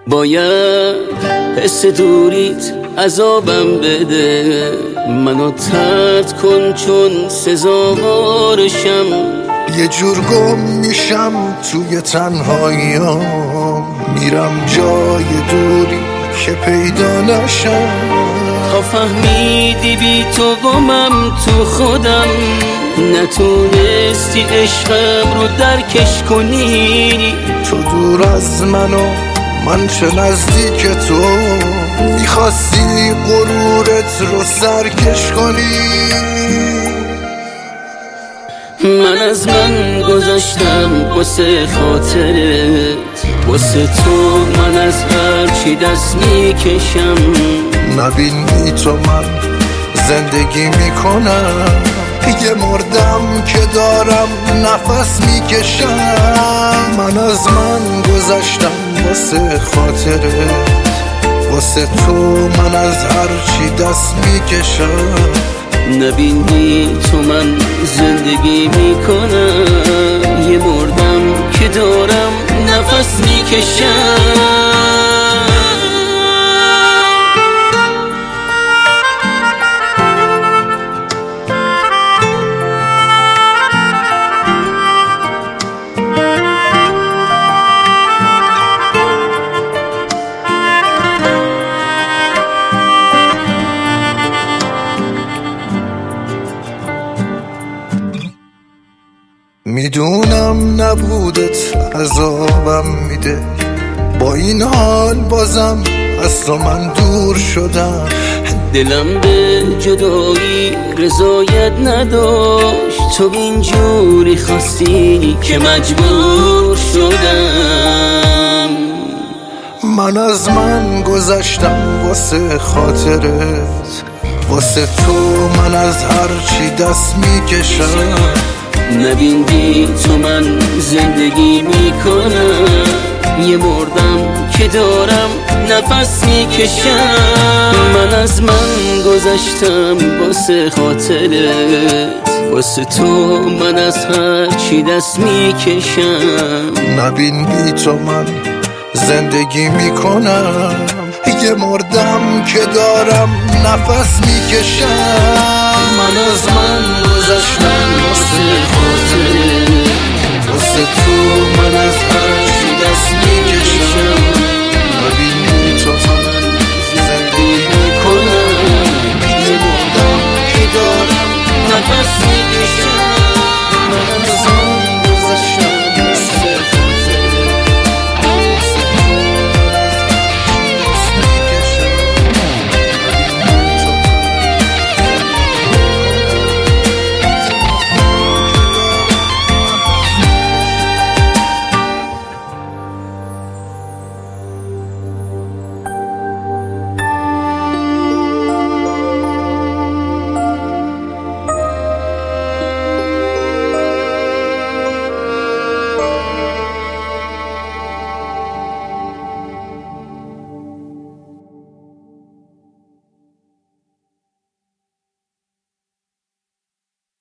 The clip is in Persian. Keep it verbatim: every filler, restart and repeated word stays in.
باید حس دوریت عذابم بده، منو طرد کن چون سزاوارشم. یه جور گم میشم توی تنهاییام، میرم جای دوری که پیدا نشم. تا فهمیدی بی تو گمم تو خودم، نتونستی عشقم رو درکش کنی. تو دور از منو من چه نزدیک تو، میخواستی غرورت رو سرکش کنی. من از من گذاشتم واسه خاطرت، واسه تو من از هر چی دست میکشم. نبین بی تو من زندگی میکنم، یه مردم که دارم نفس میکشم. من از من گذاشتم واسه خاطرت، واسه تو من از هر چی دست میکشم. نبین بی تو من زندگی میکنم، یه مردم که دارم نفس میکشم. میدونم نبودت عذابم میده، با این حال بازم از تو من دور شدم. دلم به جدایی رضایت نداشت، تو اینجوری خواستی که مجبور شدم. من از من گذشتم واسه خاطرت، واسه تو من از هر چی دست میکشم. نبین بی تو من زندگی میکنم، یه مردم که دارم نفس میکشم. من از من گذشتم واسه خاطرت، واسه تو من از هر چی دست میکشم. نبین بی تو من زندگی میکنم، یه مردم که دارم نفس میکشم. من از من گذشتم واسه